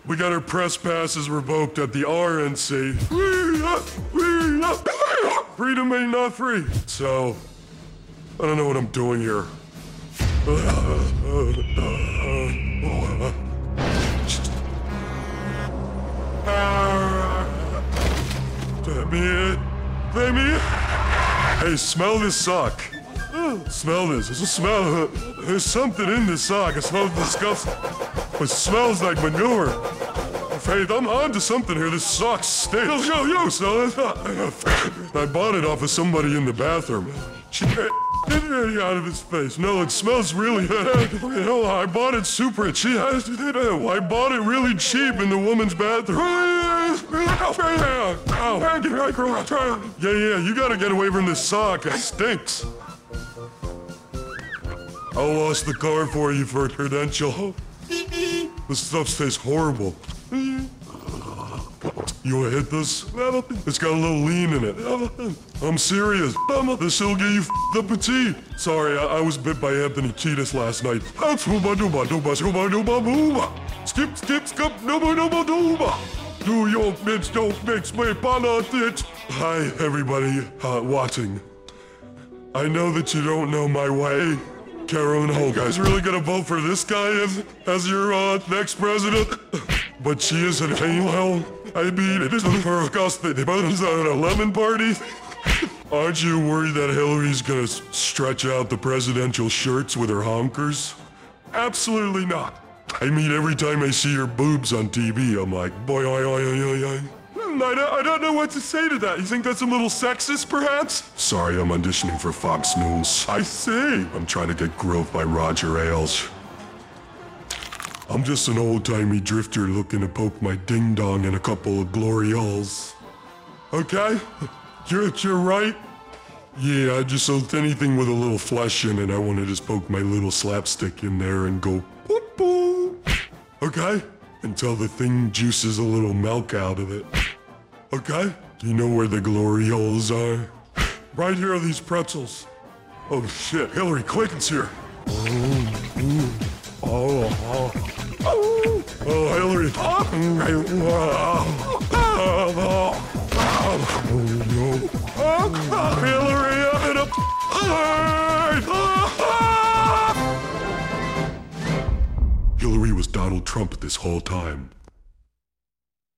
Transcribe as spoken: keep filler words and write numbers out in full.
We got our press passes revoked at the R N C. Freedom ain't not free. So, I don't know what I'm doing here. Let me in. Let me in. Hey, smell this sock. Smell this. There's a smell. There's something in this sock. It smells disgusting. It smells like manure. Faith, I'm on to something here. This sock stinks. Yo, yo, yo, smell it. I bought it off of somebody in the bathroom. She get it out of his face. No, it smells really. You know, I bought it super cheap. I bought it really cheap in the woman's bathroom. Yeah, yeah, you gotta get away from this sock. It stinks. I'll wash the car for you for a credential. This stuff tastes horrible. You wanna hit this? It's got a little lean in it. I'm serious. This'll get you f***ed up a tea. Sorry, I, I was bit by Anthony Kiedis last night. Skip, skip, skip, dooba, dooba, dooba. Do your bitch, don't mix me politics. Hi, everybody uh, watching. I know that you don't know my way. Karen Hull, you guys really gonna vote for this guy as, as your uh, next president? But she is an angel. I mean, it isn't for Augusta. They both at a lemon party. Aren't you worried that Hillary's gonna stretch out the presidential shirts with her honkers? Absolutely not. I mean, every time I see her boobs on T V, I'm like, boy, oi, oi, oi, oi, oi. I don't, I don't know what to say to that. You think that's a little sexist, perhaps? Sorry, I'm auditioning for Fox News. I see. I'm trying to get grilled by Roger Ailes. I'm just an old-timey drifter looking to poke my ding-dong in a couple of glory holes. Okay? You're, you're right. Yeah, I just ate anything with a little flesh in it. I want to just poke my little slapstick in there and go boop boop. Okay? Until the thing juices a little milk out of it. Okay? Do you know where the glory holes are? Right here are these pretzels. Oh shit, Hillary Clinton's here. Oh, oh, oh. Oh, oh Hillary. Oh, Hillary, I'm in a... Hillary was Donald Trump this whole time.